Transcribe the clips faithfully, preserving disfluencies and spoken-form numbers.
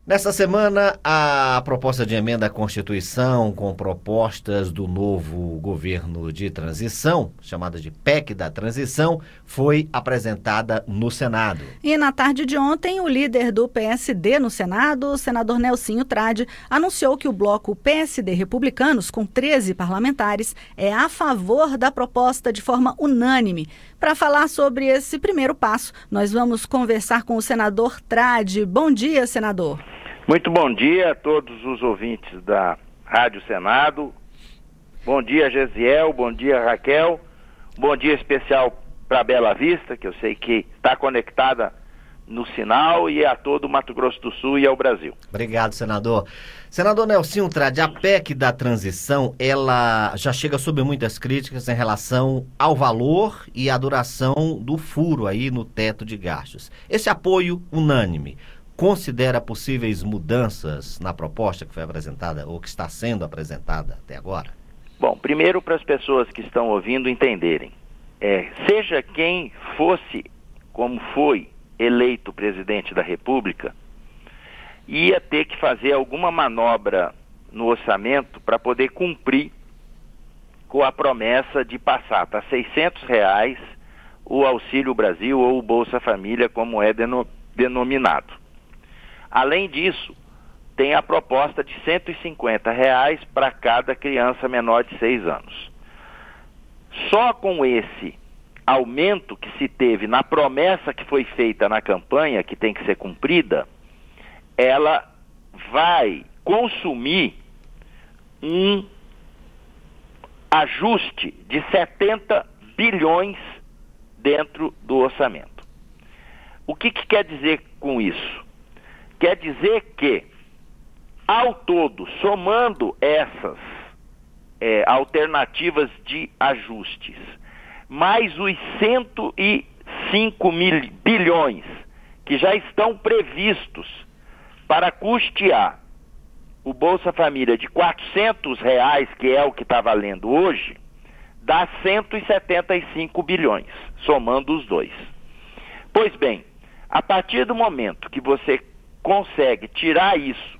Nesta semana, a proposta de emenda à Constituição com propostas do novo governo de transição, chamada de P E C da Transição, foi apresentada no Senado. E na tarde de ontem, o líder do P S D no Senado, o senador Nelsinho Trade, anunciou que o bloco P S D Republicanos, com treze parlamentares, é a favor da proposta de forma unânime. Para falar sobre esse primeiro passo, nós vamos conversar com o senador Trade. Bom dia, senador. Muito bom dia a todos os ouvintes da Rádio Senado. Bom dia, Gesiel. Bom dia, Raquel. Bom dia especial para Bela Vista, que eu sei que está conectada no sinal, e a todo o Mato Grosso do Sul e ao Brasil. Obrigado, senador. Senador Nelsinho Trade, a P E C da Transição, ela já chega sob muitas críticas em relação ao valor e à duração do furo aí no teto de gastos. Esse apoio unânime considera possíveis mudanças na proposta que foi apresentada ou que está sendo apresentada até agora? Bom, primeiro, para as pessoas que estão ouvindo entenderem, é, seja quem fosse, como foi eleito presidente da República, ia ter que fazer alguma manobra no orçamento para poder cumprir com a promessa de passar para seiscentos reais o Auxílio Brasil ou o Bolsa Família, como é deno, denominado. Além disso, tem a proposta de cento e cinquenta reais para cada criança menor de seis anos. Só com esse aumento que se teve na promessa que foi feita na campanha, que tem que ser cumprida, ela vai consumir um ajuste de setenta bilhões dentro do orçamento. O que que quer dizer com isso? Quer dizer que, ao todo, somando essas é, alternativas de ajustes, mais os cento e cinco mil bilhões que já estão previstos para custear o Bolsa Família de quatrocentos reais, que é o que está valendo hoje, dá cento e setenta e cinco bilhões, somando os dois. Pois bem, a partir do momento que você consegue tirar isso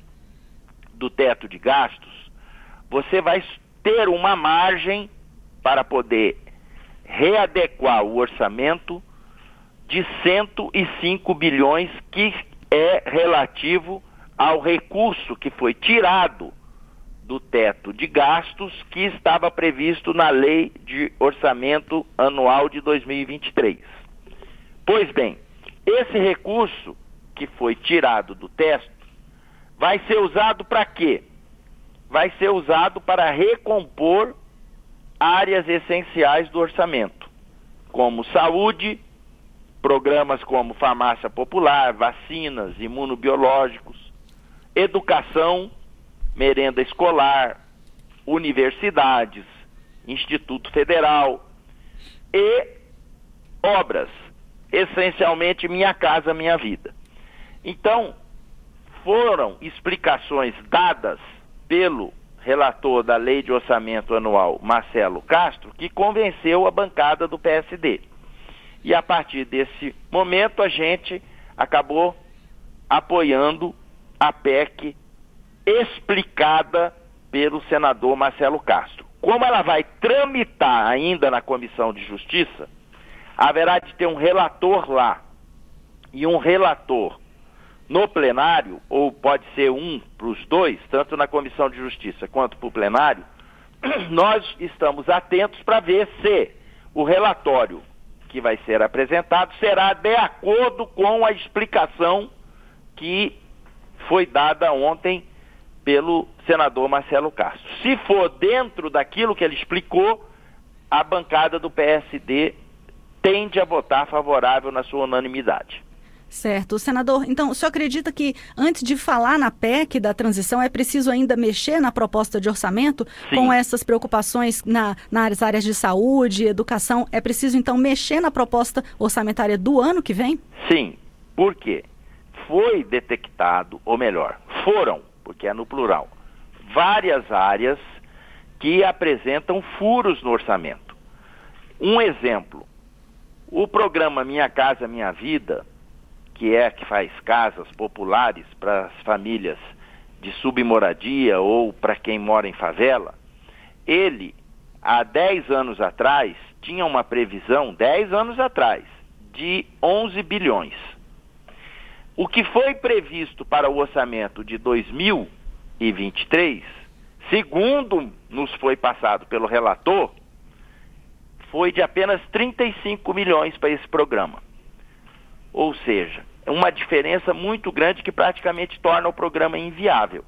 do teto de gastos, você vai ter uma margem para poder readequar o orçamento de cento e cinco bilhões, que é relativo ao recurso que foi tirado do teto de gastos que estava previsto na Lei de Orçamento Anual de dois mil e vinte e três. Pois bem, esse recurso que foi tirado do texto vai ser usado para quê? Vai ser usado para recompor áreas essenciais do orçamento, como saúde, programas como farmácia popular, vacinas, imunobiológicos, educação, merenda escolar, universidades, Instituto Federal e obras, essencialmente Minha Casa Minha Vida. Então, foram explicações dadas pelo relator da Lei de Orçamento Anual, Marcelo Castro, que convenceu a bancada do P S D. E a partir desse momento, a gente acabou apoiando a P E C explicada pelo senador Marcelo Castro. Como ela vai tramitar ainda na Comissão de Justiça, haverá de ter um relator lá e um relator no plenário, ou pode ser um para os dois, tanto na Comissão de Justiça quanto para o plenário. Nós estamos atentos para ver se o relatório que vai ser apresentado será de acordo com a explicação que foi dada ontem pelo senador Marcelo Castro. Se for dentro daquilo que ele explicou, a bancada do P S D tende a votar favorável na sua unanimidade. Certo. Senador, então, o senhor acredita que antes de falar na P E C da transição é preciso ainda mexer na proposta de orçamento? Sim. Com essas preocupações na, nas áreas de saúde, educação, é preciso então mexer na proposta orçamentária do ano que vem? Sim. Por quê? Foi detectado, ou melhor, foram, porque é no plural, várias áreas que apresentam furos no orçamento. Um exemplo, o programa Minha Casa Minha Vida, que é que faz casas populares para as famílias de submoradia ou para quem mora em favela, ele, há dez anos atrás, tinha uma previsão, dez anos atrás, de onze bilhões. O que foi previsto para o orçamento de dois mil e vinte e três, segundo nos foi passado pelo relator, foi de apenas trinta e cinco milhões para esse programa. Ou seja, é uma diferença muito grande que praticamente torna o programa inviável.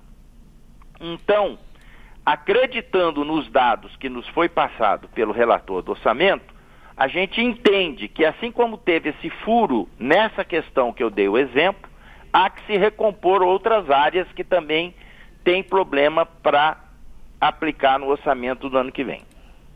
Então, acreditando nos dados que nos foi passado pelo relator do orçamento, a gente entende que assim como teve esse furo nessa questão que eu dei o exemplo, há que se recompor outras áreas que também têm problema para aplicar no orçamento do ano que vem.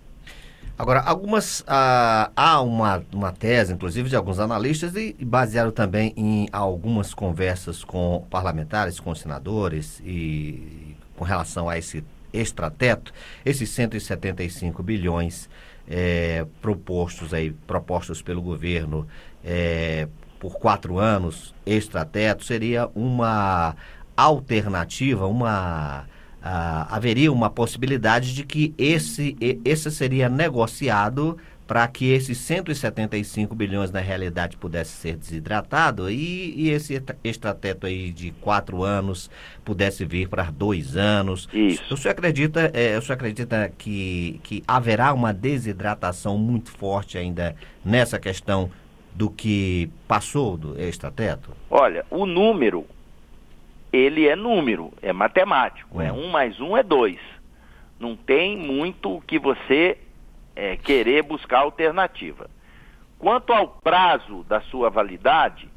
Agora, algumas, ah, há uma, uma tese, inclusive, de alguns analistas, e, e baseado também em algumas conversas com parlamentares, com senadores, e, e com relação a esse extrateto, esses cento e setenta e cinco bilhões é, propostos, aí, propostos pelo governo é, por quatro anos, extrateto, seria uma alternativa, uma... Ah, haveria uma possibilidade de que esse, esse seria negociado para que esses cento e setenta e cinco bilhões na realidade pudesse ser desidratado e, e esse extrateto aí de quatro anos pudesse vir para dois anos. Isso. O senhor acredita, é, o senhor acredita que, que haverá uma desidratação muito forte ainda nessa questão do que passou do extrateto? Olha, o número... ele é número, é matemático, hum. é um mais um é dois. Não tem muito o que você é, querer buscar alternativa. Quanto ao prazo da sua validade,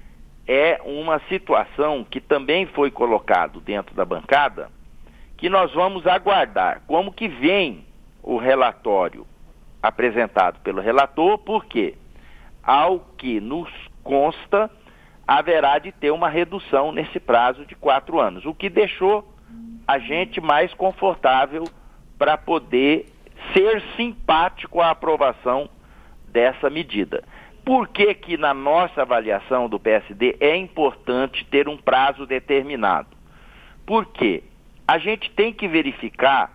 é uma situação que também foi colocado dentro da bancada, que nós vamos aguardar como que vem o relatório apresentado pelo relator, porque, ao que nos consta, haverá de ter uma redução nesse prazo de quatro anos, o que deixou a gente mais confortável para poder ser simpático à aprovação dessa medida. Por que que na nossa avaliação do P S D é importante ter um prazo determinado? Porque a gente tem que verificar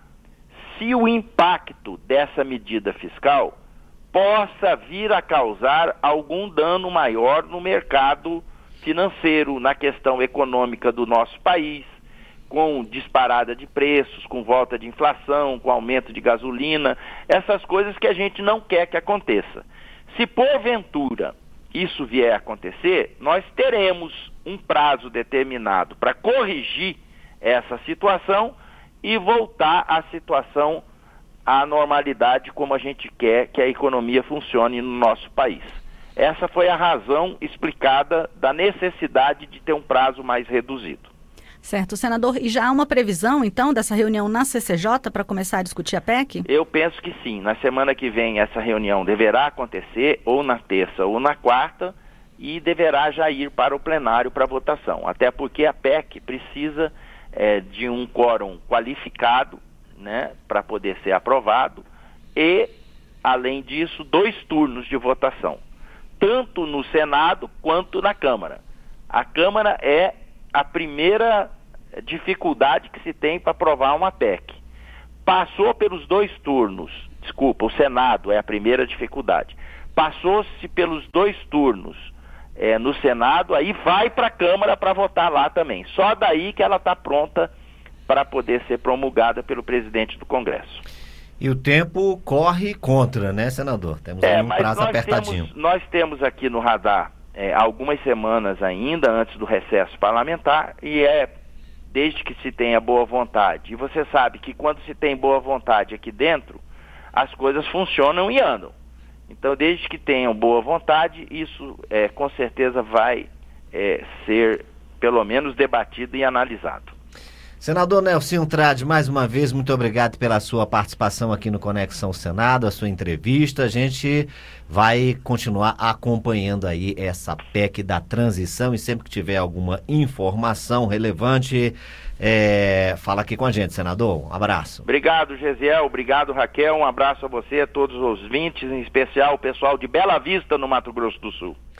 se o impacto dessa medida fiscal possa vir a causar algum dano maior no mercado financeiro, na questão econômica do nosso país, com disparada de preços, com volta de inflação, com aumento de gasolina, essas coisas que a gente não quer que aconteça. Se porventura isso vier a acontecer, nós teremos um prazo determinado para corrigir essa situação e voltar à situação, à normalidade como a gente quer que a economia funcione no nosso país. Essa foi a razão explicada da necessidade de ter um prazo mais reduzido. Certo, senador. E já há uma previsão, então, dessa reunião na C C J para começar a discutir a P E C? Eu penso que sim. Na semana que vem essa reunião deverá acontecer, ou na terça ou na quarta, e deverá já ir para o plenário para votação. Até porque a P E C precisa é, de um quórum qualificado, né, para poder ser aprovado, e, além disso, dois turnos de votação, tanto no Senado quanto na Câmara. A Câmara é a primeira dificuldade que se tem para aprovar uma P E C. Passou pelos dois turnos, desculpa, o Senado é a primeira dificuldade. Passou-se pelos dois turnos é, no Senado, aí vai para a Câmara para votar lá também. Só daí que ela está pronta para poder ser promulgada pelo presidente do Congresso. E o tempo corre contra, né, senador? Temos é, aí um prazo nós apertadinho. Temos, nós temos aqui no radar é, algumas semanas ainda antes do recesso parlamentar, e é desde que se tenha boa vontade. E você sabe que quando se tem boa vontade aqui dentro, as coisas funcionam e andam. Então, desde que tenham boa vontade, isso é, com certeza vai é, ser, pelo menos, debatido e analisado. Senador Nelsinho Trade, mais uma vez, muito obrigado pela sua participação aqui no Conexão Senado, a sua entrevista. A gente vai continuar acompanhando aí essa P E C da transição e sempre que tiver alguma informação relevante, é, fala aqui com a gente, senador. Um abraço. Obrigado, Gesiel. Obrigado, Raquel. Um abraço a você, a todos os ouvintes, em especial o pessoal de Bela Vista, no Mato Grosso do Sul.